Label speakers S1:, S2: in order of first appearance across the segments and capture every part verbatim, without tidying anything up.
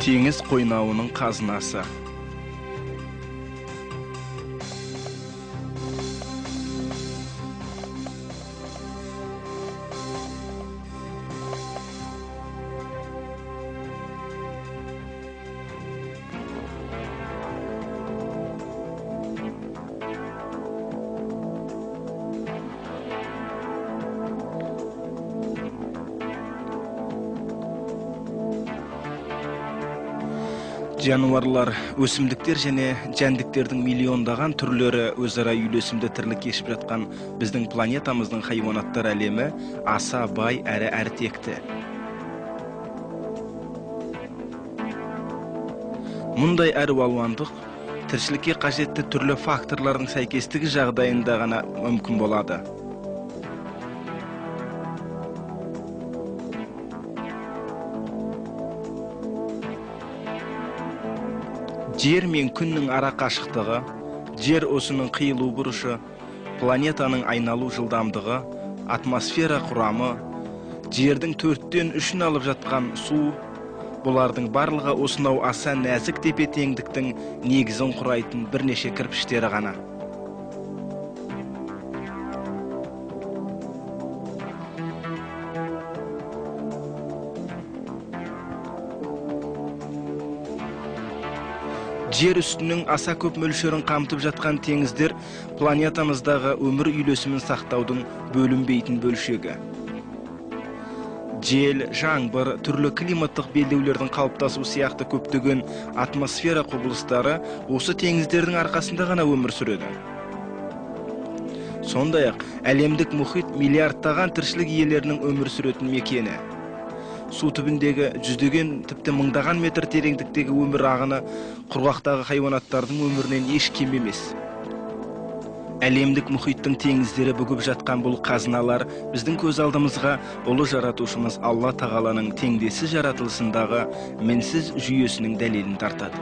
S1: Теңіз қойнауының қазынасы. Жануарлар, өсімдіктер және жәндіктердің миллиондаған түрлері өзара үйлесімді тірлік кешіп жатқан біздің планетамыздың хайуанаттар әлемі аса бай әрі әртекті. Мұндай әруалуандық тіршілікке қажетті түрлі факторлардың сәйкестігі жағдайында ғана мүмкін болады. Жер мен күннің ара қашықтығы, жер осының қиылу бұрышы, планетаның айналу жылдамдығы, атмосфера құрамы, жердің төрттен үшін алып жатқан су, бұлардың барлығы осынау аса нәзік тепе-теңдіктің негізін құрайтын бірнеше кірпіштері ғана. Жер үстінің аса көп мөлшерін қамтып жатқан теңіздер планетамыздағы өмір үйлесімін сақтаудың бөлінбейтін бөлшегі. Жел, жаңбыр, түрлі климаттық белдеулердің қалыптасу сияқты көптеген атмосфера құбылыстары осы теңіздердің арқасында ғана өмір сүреді. Сондай-ақ, әлемдік мұхит миллиардтаған тіршілік иелерінің өмір сүретін мекені. Су түбіндегі жүздеген, тіпті мыңдаған метр тереңдіктегі өмір ағыны құрғақтағы хайуанаттардың өмірінен еш кем емес. Әлемдік мұхиттың теңіздері бүгіп жатқан бұл қазыналар біздің көз алдымызға ұлы жаратушымыз Алла тағаланың теңдессіз жаратылысындағы мінсіз жүйесінің дәлелін тартады.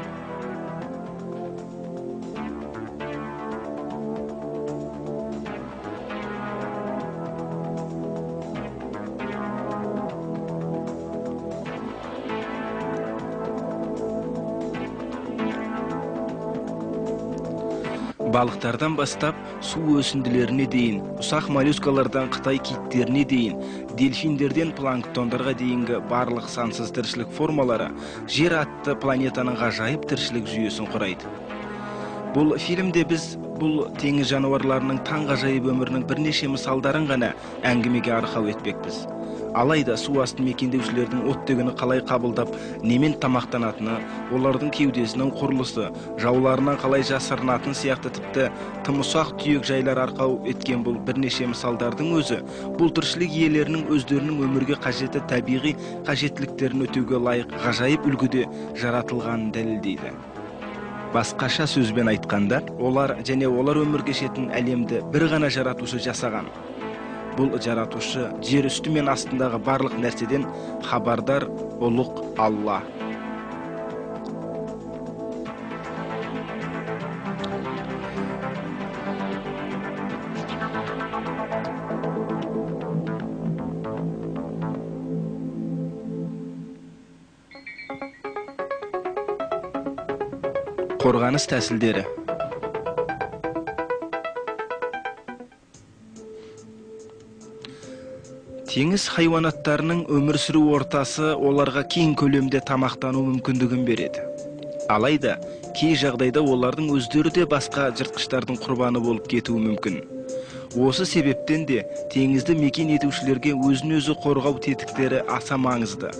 S1: Балықтардан бастап су өсінділеріне дейін, ұсақ моллюскалардан Қытай киттеріне дейін, дельфиндерден планктондарға дейінгі барлық сансыз тіршілік формалары жер атты планетаның ғажайып тіршілік жүйесін құрайды. Бұл фильмде біз бұл теңіз жануарларының таңғажайып өмірінің бірнеше мысалдарын ғана әңгімеге арқау етпекпіз. Алайда су асты мекендеушілердің оттегіні қалай қабылдап, немен тамақтанатыны, олардың кеудесінің құрылысы, жауларынан қалай жасырынатын сияқты тіпті тым ұсақ түйек жайлар арқау еткен бұл бірнеше мысалдардың өзі, бұл тіршілік иелерінің өздерінің өмірге қажетті табиғи қажеттіліктерін өтеуге лайық ғажайып үлгіде жаратылғанын дәлелдейді. Басқаша сөзбен айтқанда, олар және олар өмір кешетін әлемді бір ғана жаратушы жасаған. Бұл жаратушы жер үсті мен астындағы барлық нәрседен хабардар ұлық Алла. Қорғаныс тәсілдері. Теңіз хайуанаттарының өмір сүру ортасы оларға кең көлемде тамақтану мүмкіндігін береді. Алайда, кей жағдайда олардың өздері де басқа жыртқыштардың құрбаны болып кетуі мүмкін. Осы себептен де теңізді мекен етушілерге өзін-өзі қорғау тетіктері аса маңызды.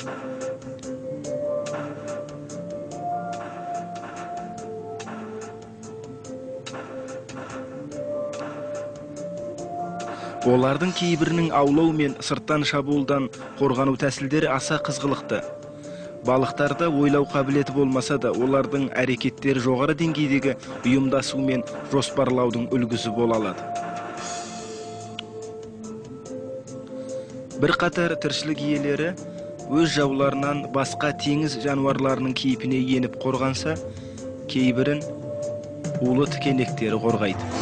S1: Олардың кейбірінің аулау мен сырттан шабуылдан қорғану тәсілдері аса қызғылықты. Балықтарда ойлау қабілеті болмаса да, олардың әрекеттері жоғары деңгейдегі ұйымдасу мен жоспарлаудың үлгісі бола алады. Бір қатар тіршілік иелері өз жауларынан басқа теңіз жануарларының кейпіне еніп қорғанса, кейбірін улы тікенектері қорғайды.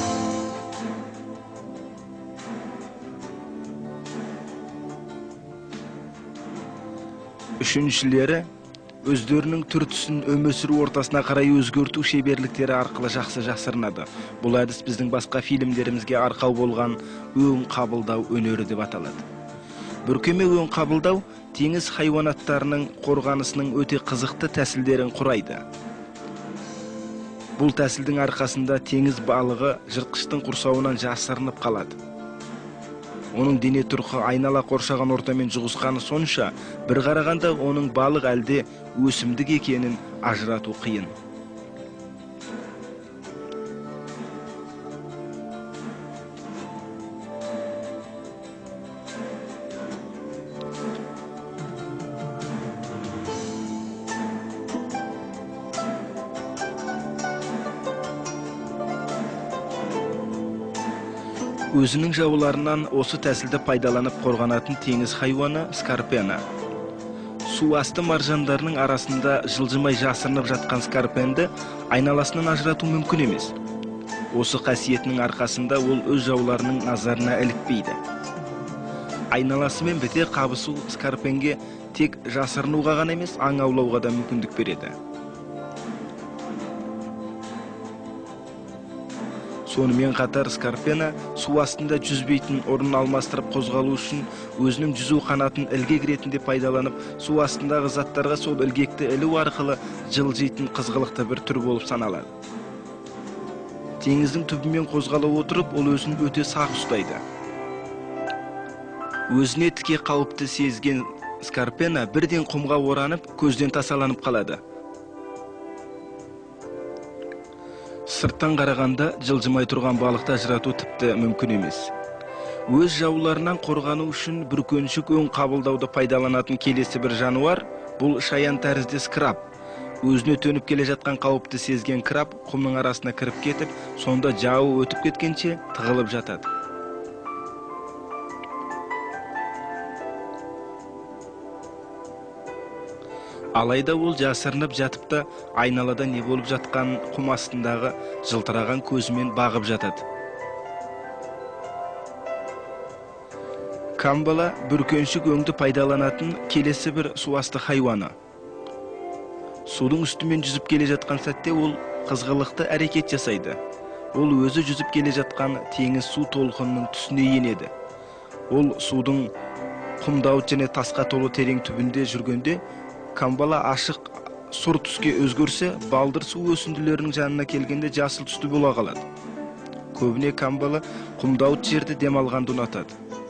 S1: Үшіншілері өздөрүнүн түр-түсүн өмүр сүрүү ортасына карай өзгөртүү шеберликтери аркылы жакшы жасырынады. Бул адис биздин башка фильмдеримизге аркау болгон өң кабылдау өнөрү деп аталат. Бүркөмө өң кабылдау теңиз хайванаттарынын корганысынын өтө кызыктуу тәсилдерин курайды. Бул тәсилдин аркасында теңиз балыгы жырткычтын курсауынан жасырынып калат. Onun дене турку айнала коршогон ортамен жугусканы сонша, бир караганда onun балык әлде өсүмдүк экенин ажыратуу кыйын. Өзүнүн жабууларынан осы тәсилди пайдаланып корганатын теңиз хайваны скорпена. Суу асты маржандарынын арасында жылжымай жасырынып жаткан скорпенди айналасынан ажыратуу мүмкүн эмес. Осы касиетинин аркасында ол өз жабууларынын назарына иликпейди. Айналасы менен бете кабысуу скорпенге тек жасырынууга гана эмес, аң аулоого да мүмкүндүк береді. Сонымен қатар скорпена суу астында жүзбейтін орнун алмастырып козголуу үчүн өзүнүн жүзүү канатын илгек иретинде пайдаланып, суу астындагы заттарга сол илгекти илүү аркылы жылжыйтын кызгылыкты бир түр болуп саналат. Теңиздин түбү менен козголо отуруп, ол өзүн өтө сак устайды. Өзүнө тике калыпты сезген скорпена бирден кумга оранып, көздөн тасаланып калады. Сырттан караганда жылжымай турган балыкты ажыратуу типти мүмкүн эмес. Өз жабууларынан коргануу үчүн бүркөнчүк өң кабылдауды пайдаланатын келеси бир жануар бул шаян тәріздес краб. Өзүнө төнүп келе жаткан калыпты сезген краб кумдун арасына кирип кетип, сонда жабуу өтүп кеткенче тыгылып жатат. Алайда ол жасырынып жатып да, айналада не болуп жаткан кум астындагы жылтыраган көзүмен багып жатат. Камбала бүркөнчүк өңдү пайдаланатын келеси бир суу асты хайваны. Судун үстүмен жүзүп келе жаткан сәтте ол кызгылыкты аракет жасайды. Ол өзү жүзүп келе жаткан теңиз суу толкунунун түсүнө энеди. Ол судун кумдауыт жана таска толуу терең түбүндө жүргөндө камбала ашык сур түскө өзгөрсө, балдыр суу өсүндүлөрүнүн жанына келгенде жасыл түстүү боло калат. Көбүнө камбала кумдауыт жерде дем алганды унатат.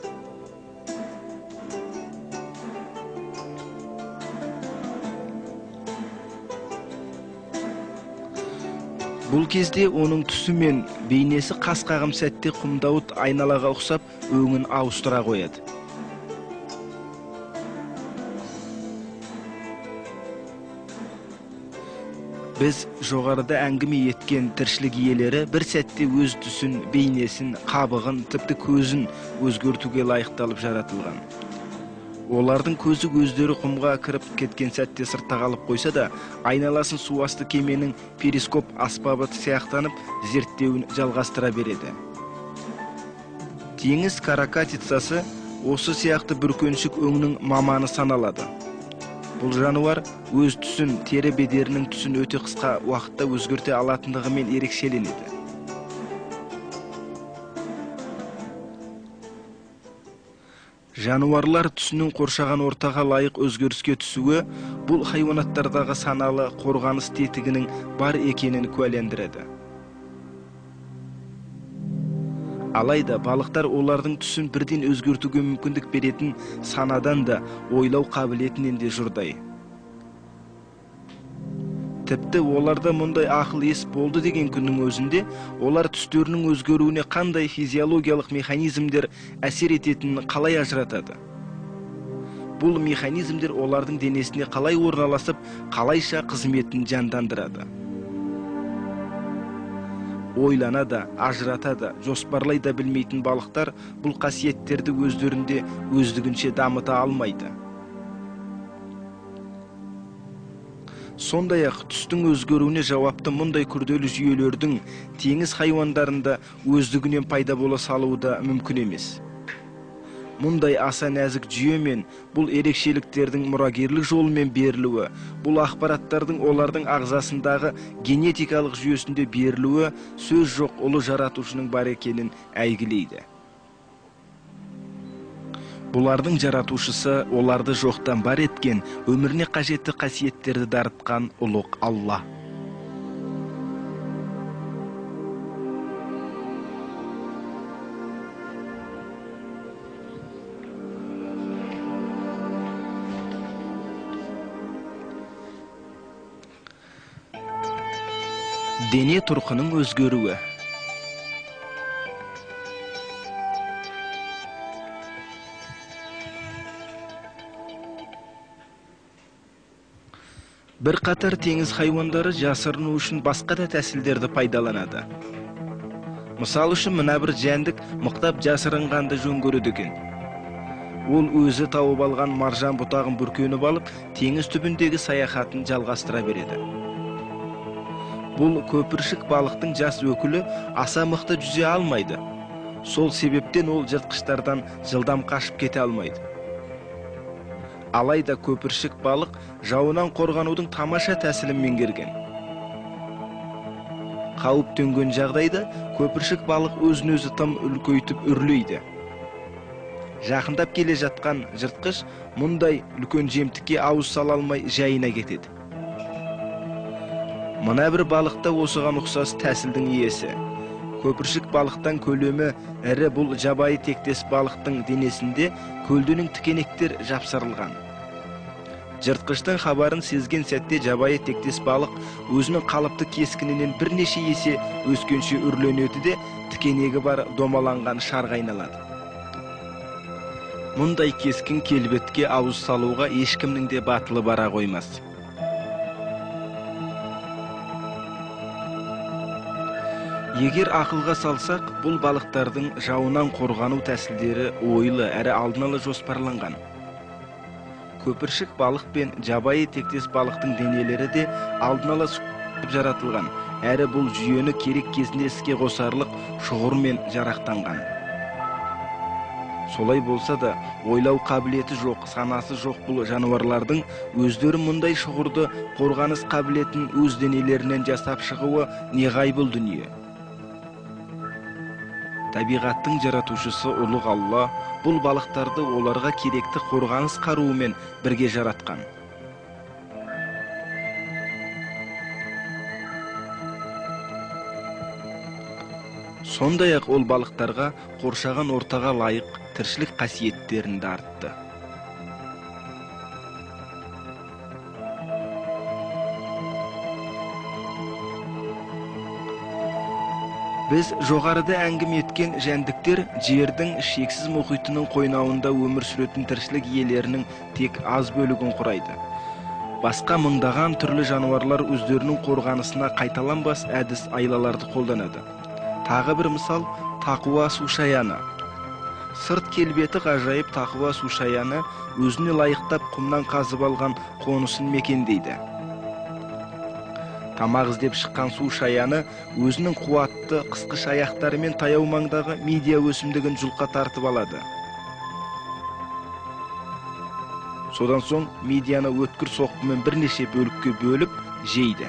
S1: Бул кезде онун түсү мен бейнеси кас кагым сәтте кумдауыт айналага окшоп өңүн ауыстыра коет. Biz жогоруда әңгиме эткен тирчилик ээлери бир сәтте өз түсүн, бейнесин, кабыгын, типти көзүн өзгөртүүгө ылайыкталып жаратылган. Олардын көзү көздөрү кумга кирип кеткен сәтте сыртта калып койсо да, айналасын суу асты кеменин перископ аспабы сыяктанып, зерттөөүн жалгастыра береді. Теңиз каракатицасы осы сыяктуу бүркөнчүк өңнүн маманы саналады. Бул жануар өз түсүн, тери бедеринин түсүн өтө кыска убакытта өзгөртө алатындыгы менен эрекшеленет. Жануарлар түсүнүн коршогон ортага ылайык өзгөрүскө түсүүгө бул хайванаттардагы саналуу корганыс тетигинин бар экенин куәлендирет. Алайда балыктар олардын түсүн бирден өзгөртүүгө мүмкүндүк беретін санадан да, ойлоо кабилетинен де журдай. Типти оларда мындай акыл эс болду деген күнүн өзүндө олар түстөрүнүн өзгөрүүнө кандай физиологиялык механизмдер әсер этетинин калай ажыратады. Бул механизмдер олардын денесине калай орналасып, калайша кызметін жандандырады. Ойлана да, ажырата да, жоспарлай да билмейтин балыктар бул касиеттерди өздөрүндө өздүгүнчө дамыта алмайды. Сондай-ак түстүн өзгөрүүнө жауапты мындай күрдөлүү жүйөлөрдүн теңиз хайвандарында өздүгүнөн пайда боло салуу да мүмкүн эмес. мындай аса нәзік жүйемен бұл ерекшеліктердің мұрагерлік жолымен берілуі, бұл ақпараттардың олардың ағзасындағы генетикалық жүйесінде берілуі сөз жоқ ұлы жаратушының бар екенін әйгілейді. Бұлардың жаратушысы оларды жоқтан бар еткен, өміріне қажетті қасиеттерді дарытқан ұлық Алла. Дене тұрқының өзгеруі. Бір қатар теңіз хайуандары жасырыну үшін басқа да тәсілдерді пайдаланады. Мысал үшін мына бір жәндік мықтап жасырынғанды жөн көреді екен. Ол өзі тауып алған маржан бұтағын бүркеніп алып, теңіз түбіндегі саяхатын жалғастыра береді. Бұл көпіршік балықтың жас өкілі аса мықты жүзе алмайды. Сол себептен ол жыртқыштардан жылдам қашып кете алмайды. Алайда көпіршік балық жауынан қорғанудың тамаша тәсілін меңгерген. Қауіп төнген жағдайда көпіршік балық өзін өзі тым үлкейтіп үрлейді. Жақындап келе жатқан жыртқыш мұндай үлкен жемтікке ауыз сала алмай жайына кетеді. Мына бір балықта осыған ұқсас тәсілдің иесі. Көпіршік балықтан көлемі ірі бұл жабайы тектес балықтың денесінде көлденең тікенектер жапсырылған. Жыртқыштың хабарын сезген сәтте жабайы тектес балық өзінің қалыпты кескінінен бірнеше есе өскенше үрленеді де тікенегі бар домаланған шарға айналады. Мұндай кескін келбетке ауыз салуға ешкімнің де батылы бара қоймас. Егер ақылға салсақ, бұл балықтардың жауынан қорғану тәсілдері ойлы әрі алдын ала жоспарланған. Көпіршік балық пен жабайы тектес балықтың денелері де алдын ала жаратылған, әрі бұл жүйені керек кезінде іске қосарлық шұғырмен жарақтанған. Солай болса да, ойлау қабілеті жоқ, санасы жоқ бұл жануарлардың өздері мұндай шұғырды қорғаныс қабілетін өз денелерінен жасап шығуы неғайбыл дүние. Табиғаттың жаратушысы ұлық Алла бұл балықтарды оларға керекті қорғаныс қаруымен бірге жаратқан. Сондай-ақ ол балықтарға қоршаған ортаға лайық тіршілік қасиеттерін дарытты. Біз жоғарыда әңгіме еткен жәндіктер жердің шексіз мұхитының қойнауында өмір сүретін тіршілік иелерінің тек аз бөлігін құрайды. Басқа мыңдаған түрлі жануарлар өздерінің қорғанысына қайталанбас әдіс айлаларды қолданады. Тағы бір мысал тақуа сушаяны. Сырт келбеті ғажайып тақуа сушаяны өзіне лайықтап құмнан қазып алған қонысын мекендейді. Тамақ іздеп шыққан су шаяны өзінің қуатты қысқыш аяқтарымен таяу маңдағы мидия өсімдігін жұлқа тартып алады. Содан соң мидияны өткір соққымен бірнеше бөлікке бөліп жейді.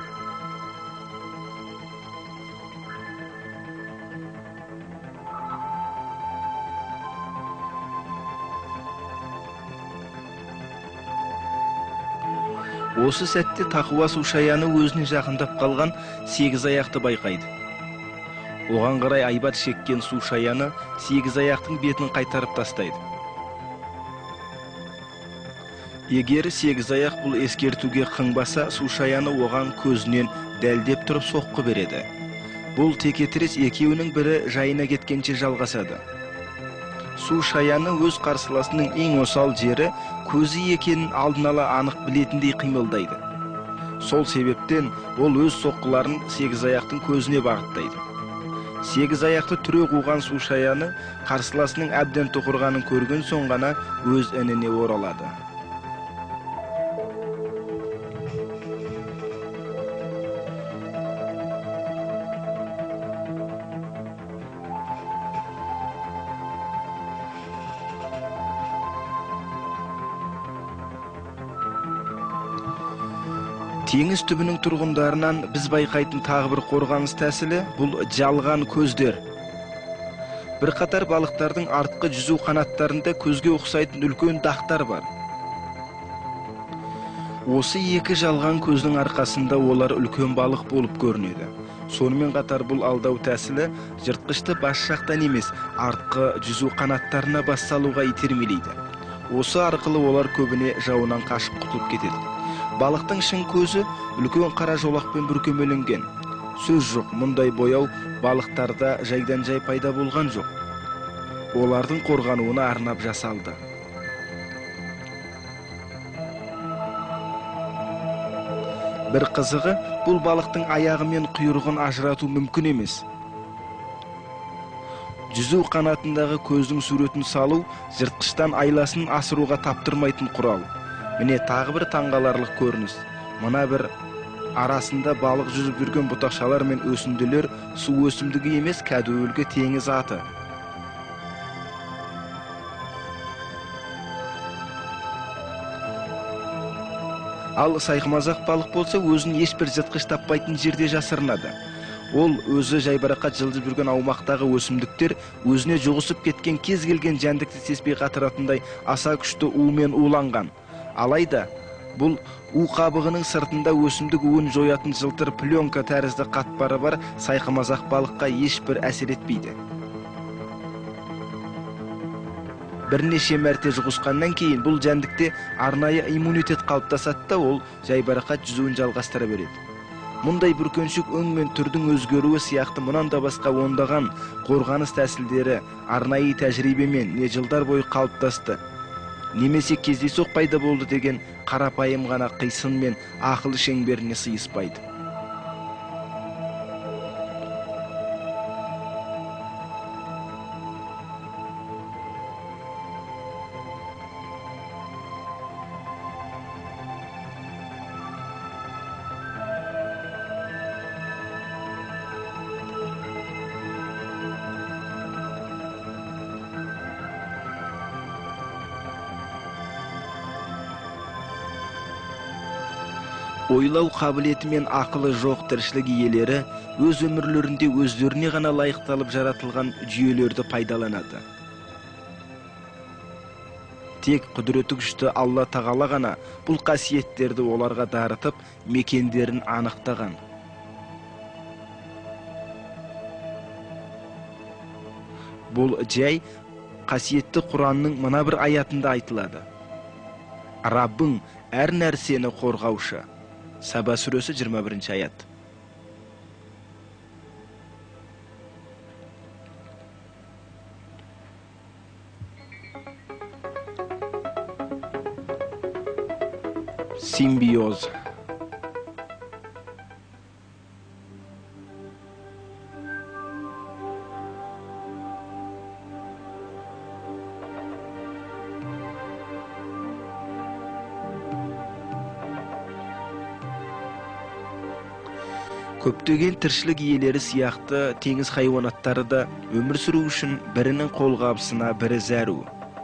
S1: Осы сәтте тақуа сушаяны өзіне жақындап қалған сегіз аяқты байқайды. Оған қарай айбат шеккен сушаяны сегіз аяқтың бетін қайтарып тастайды. Егер сегіз аяқ бұл ескертуге қыңбаса, сушаяны оған көзінен дәлдеп тұрып соққы береді. Бұл текетірес екеуінің бірі жайына кеткенше жалғасады. Су шаяны өз қарсыласының ең осал жері көзі екенін алдын ала анық білетіндей қимылдайды. Сол себептен ол өз соққыларын сегіз аяқтың көзіне бағыттайды. Сегіз аяқты түре қуған су шаяны қарсыласының әбден тұқырғанын көрген соң ғана өз ініне оралады. Теңіз түбінің тұрғындарынан біз байқайтын тағы бір қорғаныс тәсілі бұл жалған көздер. Bir қатар балықтардың артқы жүзу қанаттарында көзге ұқсайтын үлкен дақтар бар. Осы екі жалған көздің арқасында олар үлкен балық болып көрінеді. Сонымен қатар бұл алдау тәсілі жыртқышты бас жақтан емес, артқы жүзу қанаттарына бас салуға итермелейді. Осы арқылы олар көбіне жауынан қашып құтылып кетеді. Балықтың шын көзі үлкен қара жолақпен бүркемеленген. Сөз жоқ, мұндай бояу балықтарда жайдан жай пайда болған жоқ. Олардың қорғануына арнап жасалды. Bir қызығы, бұл балықтың аяғы мен құйрығын ажырату мүмкін емес. Жүзу қанатындағы көздің суретін салу жыртқыштан айласын асыруға таптырмайтын құрал. Міне тағы бір таңғаларлық көрініс. Мына бір арасында балық жүзіп жүрген бұтақшалар мен өсінділер су өсімдігі емес, кәдуілгі теңіз аты. Ал сайқымазақ балық болса, өзін ешбір жыртқыш таппайтын жерде жасырынады. Ол өзі жайбарақат жылжып жүрген аумақтағы өсімдіктер өзіне жоғысып кеткен кез келген жәндікті сезбей қатыратындай аса күшті умен уланған. Алайда, бұл у қабығының сыртында өсімдік уын жоятын жылтыр пленка тәрізді қатпары бар сайқымазақ балыққа ешбір әсер етпейді. Бірнеше мәрте жұғысқаннан кейін бұл жәндікте арнайы иммунитет қалыптасады да, ол жайбарақат жүзуін жалғастыра береді. Мұндай бүркеншік өң мен түрдің өзгеруі сияқты мұнан да басқа ондаған қорғаныс тәсілдері арнайы тәжірибемен не жылдар бойы қалыптасты, немесе кездейсоқ пайда болды деген қарапайым ғана қисын мен ақыл шеңберіне сыйыспайды. Ойлау қабілеті мен ақылы жоқ тіршілік иелері өз өмірлерінде өздеріне ғана лайықталып жаратылған жүйелерді пайдаланады. Тек құдіреті күшті Алла тағала ғана бұл қасиеттерді оларға дарытып, мекендерін анықтаған. Бұл жай қасиетті Құранның мына бір аятында айтылады. Раббың әр нәрсені қорғаушы. Саба сүресі жиырма бірінші аят. Симбиоз. Көптеген тіршілік иелері сияқты теңіз хайуанаттары да өмір сүру үшін бірінің қолғабысына бірі зәру.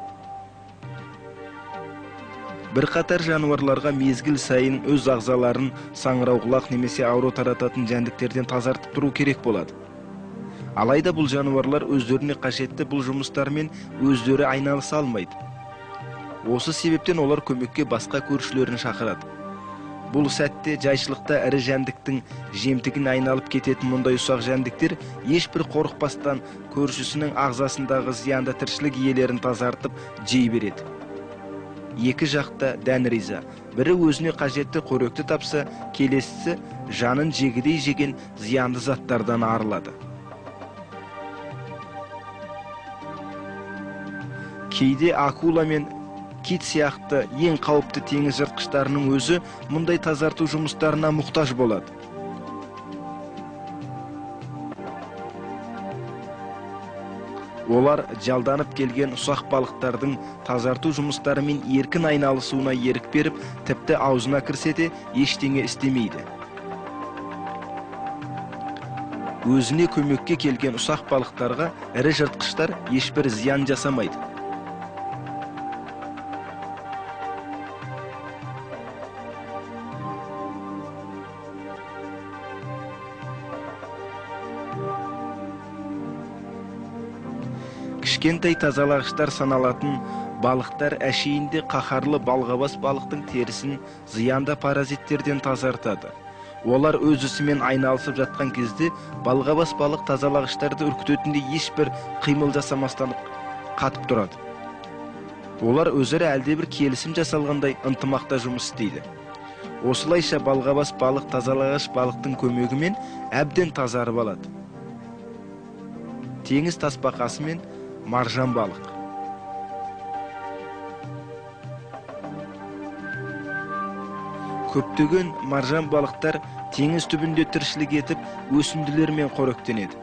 S1: Bir қатар жануарларға мезгіл сайын өз ағзаларын саңырауқұлақ немесе ауру тарататын жәндіктерден тазартып тұру керек болады. Алайда бұл жануарлар өздеріне қажетті бұл жұмыстармен өздері айналыса алмайды. Осы себептен олар көмекке басқа көршілерін шақырады. Бұл сәтте жайшылықта ірі жәндіктің жемтігін айналып кететін мұндай ұсақ жәндіктер ешбір қорықпастан көршісінің ағзасындағы зиянды тіршілік иелерін тазартып жей береді. Екі жақта дән риза. Бірі өзіне қажетті қоректі тапса, келесісі жанын жегідей жеген зиянды заттардан арылады. Кейде акула мен кит сияқты ең қауіпті теңіз жыртқыштарының өзі мұндай тазарту жұмыстарына мұқтаж болады. Олар жалданып келген ұсақ балықтардың тазарту жұмыстарымен еркін айналысуына ерік беріп, тіпті аузына кірсе де ештеңе істемейді. Өзіне көмекке келген ұсақ балықтарға ірі жыртқыштар ешбір зиян жасамайды. кішкентай тазалагычтар саналатын балықтар әшейінде қаһарлы балғабас балықтың терісін зиянды паразиттерден тазартады. Олар өз ісімен айналысып жатқан кезде балғабас балық тазалагычтарды үркітетіндей ешбір қимыл жасамастан қатып тұрады. Олар өзара әлде бір келісім жасалғандай ынтымақта жұмыс істейді. Осылайша балғабас балық тазалагыч балықтың көмегімен әбден тазарып алады. Теңіз тасбақасы мен маржан балық. Көптеген маржан балықтар теңіз түбінде тіршілік етіп, өсімділермен қоректенеді.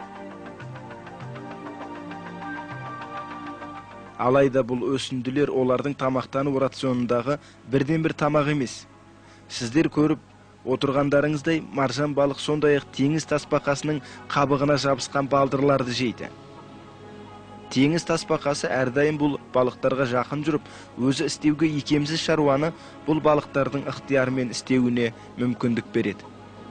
S1: Алайда бұл өсімділер олардың тамақтану рационындағы бірден бір тамақ емес. Сіздер көріп отырғандарыңыздай маржан балық сондай-ақ теңіз тасбақасының қабығына жабысқан балдырларды жейді. Теңіз тасбақасы әрдайым бұл балықтарға жақын жүріп, өзі істеуге икемсіз шаруаны бұл балықтардың ықтиярымен істеуіне мүмкіндік береді.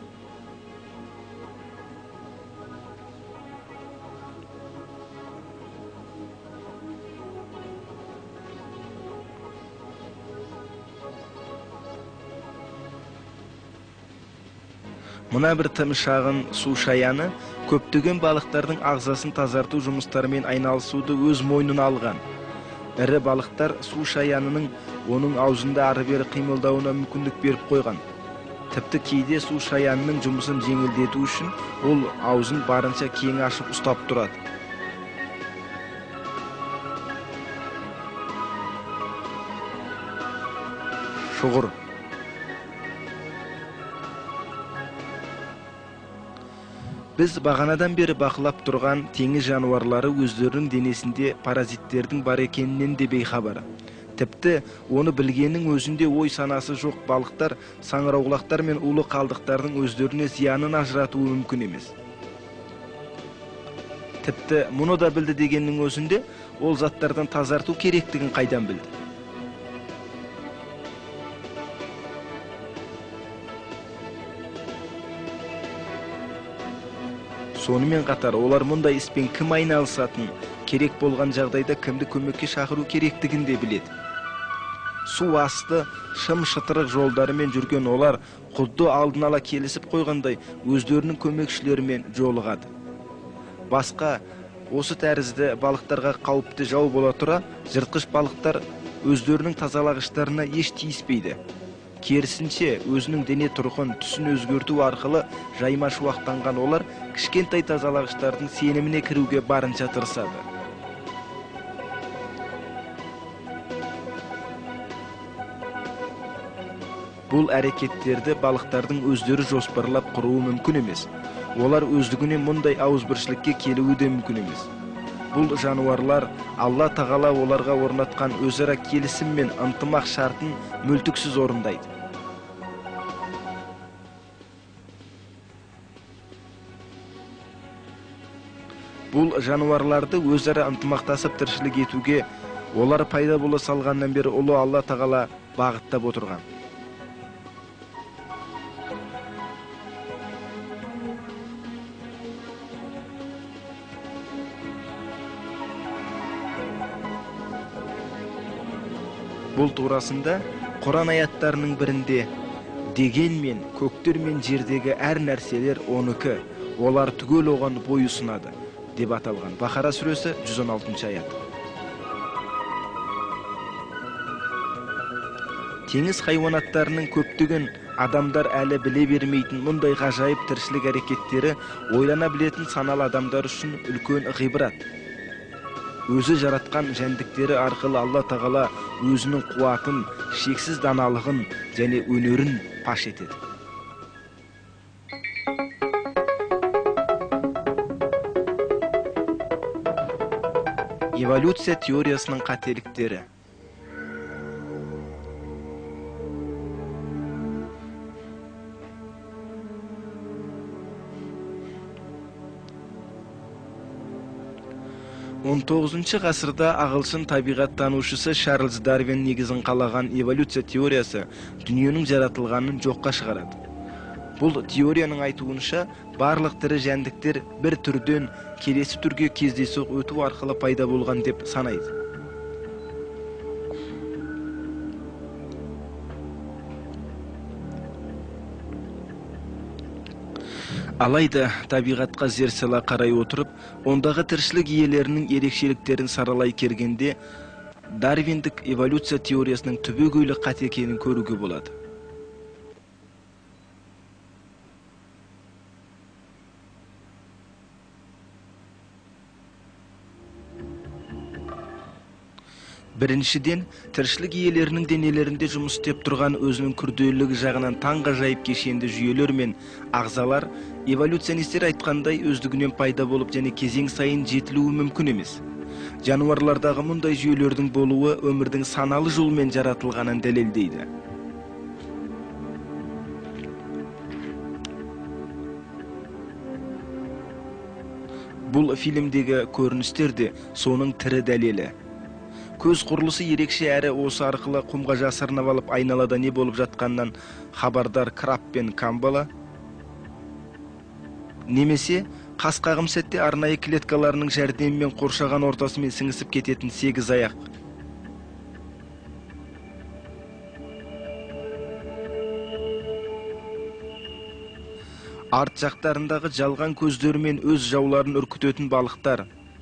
S1: Мұна бір тым шағын су шаяны көптеген балықтардың ағзасын тазарту жұмыстарымен айналысуды өз мойнына алған. Ірі балықтар су шаянының оның аузында ары-бері қимылдауына мүмкіндік беріп қойған. Тіпті кейде су шаянының жұмысын жеңілдету үшін ол аузын барынша кең ашып ұстап тұрады. Шұғыр. Біз бағанадан бері бақылап тұрған теңіз жануарлары өздерінің денесінде паразиттердің бар екенінен де бейхабар. Тіпті оны білгеннің өзінде ой санасы жоқ балықтар, саңырауқұлақтар мен улы қалдықтардың өздеріне зиянын ажыратуы мүмкін емес. Тіпті мұны да білді дегеннің өзінде ол заттардан тазарту керектігін қайдан білді? Сонымен қатар олар мұндай іспен кім айналысатын, керек болған жағдайда кімді көмекке шақыру керектігін де біледі. Су асты, шым шытырық жолдарымен жүрген олар құдды алдын ала келісіп қойғандай өздерінің көмекшілерімен жолығады. Басқа осы тәрізді балықтарға қауіпті жау бола тұра, жыртқыш балықтар өздерінің тазалағыштарына еш тиіспейді. Керісінше, өзінің дене тұрғын түсін өзгерту арқылы жайма шуақтанған олар кішкентай тазалағыштардың сеніміне кіруге барынша тырысады. Бұл әрекеттерді балықтардың өздері жоспарлап құруы мүмкін емес. Олар өздігінен мұндай ауызбіршілікке келуі де мүмкін емес. Бұл жануарлар Алла тағала оларға орнатқан өзара келісім мен ынтымақ шартын мүлтіксіз орындайды. Бұл жануарларды өзара ынтымақтасып тіршілік етуге олар пайда бола салғаннан бері ұлы Алла тағала бағыттап отырған. Бұл турасында Құран аяттарының бірінде дегенмен көктер мен жердегі әр нәрселер оныкі, олар түгел оған бойұсынады деп аталған. Бақара сүресі жүз он алтыншы аят. Теңіз хайуанаттарының көптеген адамдар әлі біле бермейтін мұндай ғажайып тіршілік әрекеттері ойлана білетін саналы адамдар үшін үлкен ғибрат. Өзі жаратқан жәндіктері арқылы Алла тағала өзінің қуатын, шексіз даналығын және өнерін паш етеді. Эволюция теориясының қателіктері. он тоғызыншы ғасырда ағылшын табиғаттанушысы Чарльз Дарвин негізін қалаған эволюция теориясы дүниенің жаратылғанын жоққа шығарады. Бұл теорияның айтуынша барлық тірі жәндіктер бір түрден келесі түрге кездейсоқ өту арқылы пайда болған деп санайды. Алайда табиғатқа зер сала қарай отырып, ондағы тіршілік иелерінің ерекшеліктерін саралай кергенде, Дарвиндік эволюция теориясының түбегейлі қате екенін көруге болады. Біріншіден, тіршілік иелерінің денелерінде жұмыс істеп тұрған өзінің күрделілігі жағынан таңғажайып кешенді жүйелер мен ағзалар эволюционистер айтқандай өздігінен пайда болып және кезең сайын жетілуі мүмкін емес. Жануарлардағы мұндай жүйелердің болуы өмірдің саналы жолмен жаратылғанын дәлелдейді. Бұл фильмдегі көріністер де соның тірі дәлелі. Көз құрылысы ерекше әрі осы арқылы құмға жасырынып алып айналада не болып жатқаннан хабардар Краб пен Камбала, немесе қасқағым сәтте арнайы клеткаларының жәрдемімен қоршаған ортасымен сіңісіп кететін сегіз аяқ. Арт жақтарындағы жалған көздерімен өз жауларын үркітетін балықтар.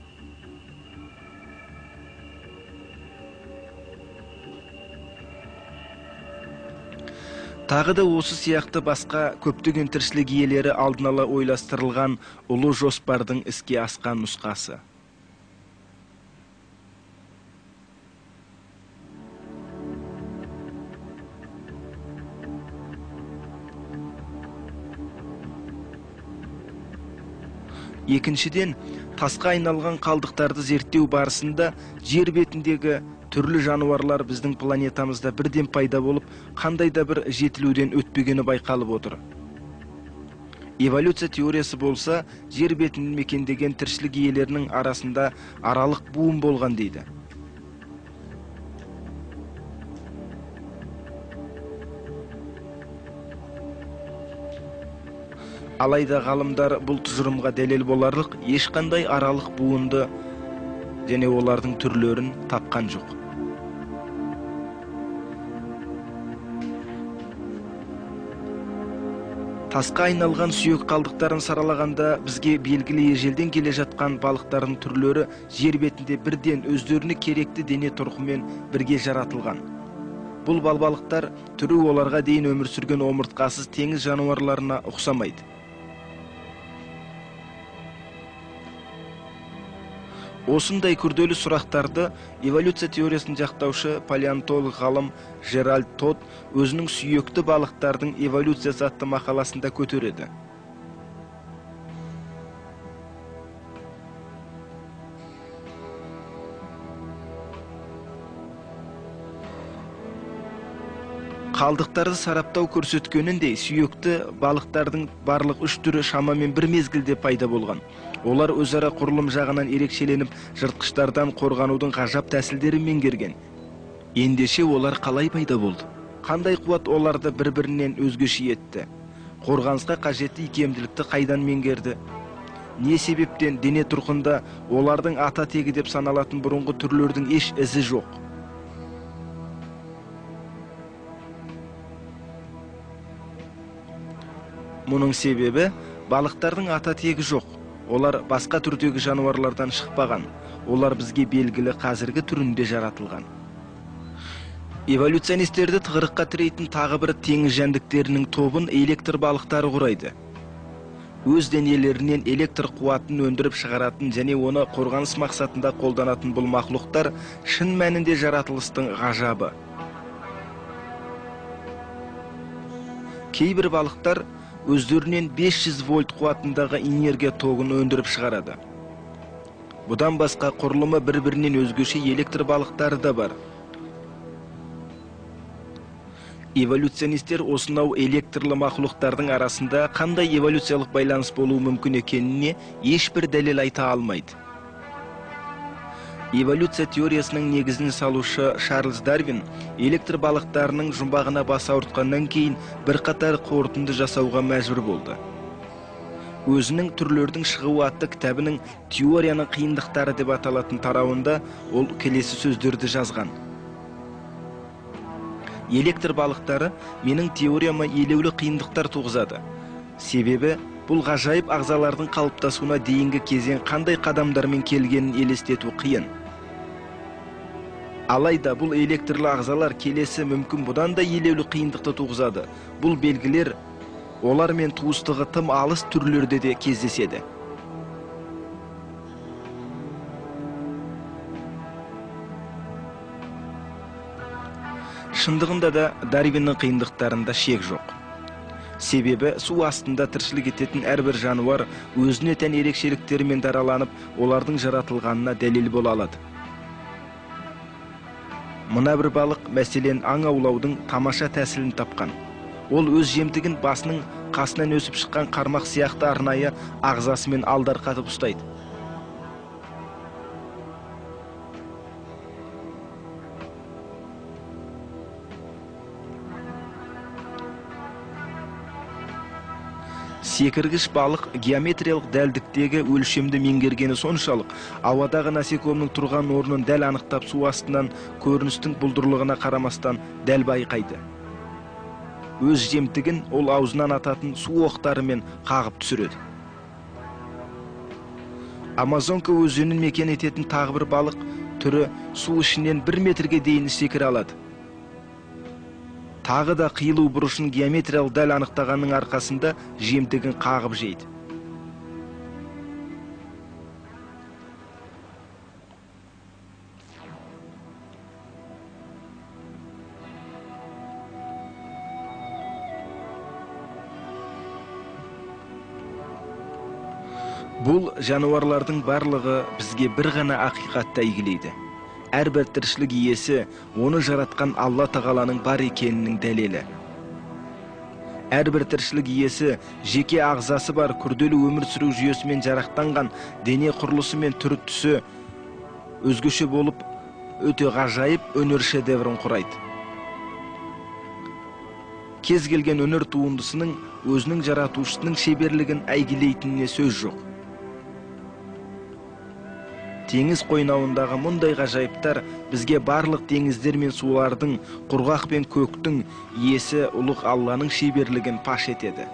S1: Тағы да осы сияқты басқа көптеген тіршілік иелері алдын ала ойластырылған ұлы жоспардың іске асқан нұсқасы. Екіншіден, тасқа айналған қалдықтарды зерттеу барысында жер бетіндегі түрлі жануарлар біздің планетамызда бірден пайда болып, қандай да бір жетілуден өтпегені байқалып отыр. Эволюция теориясы болса, жер бетін мекендеген тіршілік иелерінің арасында аралық буын болған дейді. Алайда ғалымдар бұл тұжырымға дәлел боларлық ешқандай аралық буынды және олардың түрлерін тапқан жоқ. Тасқа айналған сүйек қалдықтарын саралағанда бізге белгілі ежелден келе жатқан балықтардың түрлері жер бетінде бірден өздеріне керекті дене тұрқымен бірге жаратылған. Бұл балбалықтар түрі оларға дейін өмір сүрген омыртқасыз теңіз жануарларына ұқсамайды. Осындай күрделі сұрақтарды эволюция теориясын жақтаушы палеонтолог ғалым Жеральд Тод өзінің сүйекті балықтардың эволюциясы атты мақаласында көтереді. Қалдықтарды сараптау көрсеткеніндей, сүйекті балықтардың барлық үш түрі шамамен бір мезгілде пайда болған. Олар өзара құрылым жағынан ерекшеленіп, жыртқыштардан қорғанудың ғажап тәсілдерін меңгерген. Ендеше олар қалай пайда болды? Қандай қуат оларды бір-бірінен өзгеше етті? Қорғанысқа қажетті икемділікті қайдан меңгерді? Не себептен дене тұрқында олардың ата тегі деп саналатын бұрынғы түрлердің еш ізі жоқ? Мұның себебі балықтардың ата тегі жоқ. Олар басқа түрдегі жануарлардан шықпаған. Олар бізге белгілі қазіргі түрінде жаратылған. Эволюционистерді тығырыққа тірейтін тағы бір теңіз жәндіктерінің тобын электр балықтары құрайды. Өз денелерінен электр қуатын өндіріп шығаратын және оны қорғаныс мақсатында қолданатын бұл мақлұқтар шын мәнінде жаратылыстың ғажабы. Кейбір балықтар өздерінен бес жүз вольт қуатындағы энергия тогын өндіріп шығарады. Бұдан басқа құрылымы бір-бірінен өзгеше электр балықтары да бар. Эволюционистер осынау электрлі мақлұқтардың арасында қандай эволюциялық байланыс болуы мүмкін екеніне ешбір дәлел айта алмайды. Эволюция теориясының негізін салушы Чарльз Дарвин электр балықтарының жұмбағына бас ауыртқаннан кейін бірқатар қорытынды жасауға мәжбүр болды. өзінің түрлердің шығуы атты кітабының теорияның қиындықтары деп аталатын тарауында ол келесі сөздерді жазған. Электр балықтары менің теорияма елеулі қиындықтар туғызады. Себебі бұл ғажайып ағзалардың қалыптасуына дейінгі кезең қандай қадамдармен келгенін елестету қиын. Алайда бұл электрлі ағзалар келесі мүмкін бұдан да елеулі қиындықты туғызады. Бұл белгілер олармен туыстығы тым алыс түрлерде де кездеседі. Шындығында да Дарвиннің қиындықтарында шек жоқ. Себебі су астында тіршілік ететін әрбір жануар өзіне тән ерекшеліктерімен дараланып, олардың жаратылғанына дәлел бола алады. Мына бір балық, мәселен, аң аулаудың тамаша тәсілін тапқан. Ол өз жемтігін басының қасынан өсіп шыққан қармақ сияқты арнайы ағзасымен алдарқатып ұстайды. Секіргіш балық геометриялық дәлдіктегі өлшемді меңгергені соншалық, ауадағы насекомның тұрған орнын дәл анықтап су астынан көріністің бұлдырлығына қарамастан дәл байқайды. Өз жемтігін ол аузынан ататын су оқтарымен қағып түсіреді. Амазонка өзенін мекен ететін тағы бір балық түрі су ішінен бір метрге дейін секіре алады. Тағы да қиылу бұрышын геометриялық дәл анықтағанның арқасында жемтігін қағып жейді. Бұл жануарлардың барлығы бізге бір ғана ақиқатты әйгілейді. Әрбір тіршілік иесі оны жаратқан Алла тағаланың бар екенінің дәлелі. Әрбір тіршілік иесі жеке ағзасы бар күрделі өмір сүру жүйесімен жарақтанған, дене құрылысы мен түрі түсі өзгеше болып, өте ғажайып өнер шедеврін құрайды. Кез келген өнер туындысының өзінің жаратушысының шеберлігін әйгілейтініне сөз жоқ. Теңіз қойнауындағы мұндай ғажайыптар бізге барлық теңіздер мен сулардың, құрғақ пен көктің иесі ұлық Алланың шеберлігін паш етеді.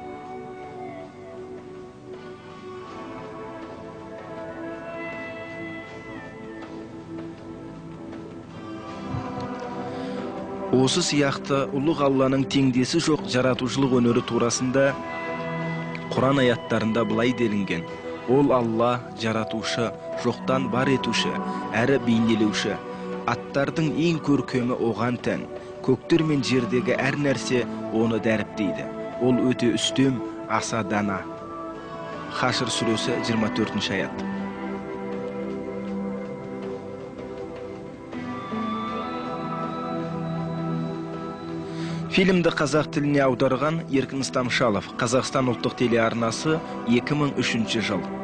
S1: Осы сияқты ұлық Алланың теңдесі жоқ жаратушылық өнері турасында Құран аяттарында былай делінген: Ол Алла жаратушы, жоқтан бар етуші, әрі бейнелеуші. Аттардың ең көркемі оған тән. Көктер мен жердегі әр нәрсе оны дәріптейді. Ол өте үстем, аса дана. Хашр сүресі жиырма төртінші аят. Фильмді қазақ тіліне аударған Еркін Стамшалов, Қазақстан ұлттық телеарнасы, екі мың үшінші жыл.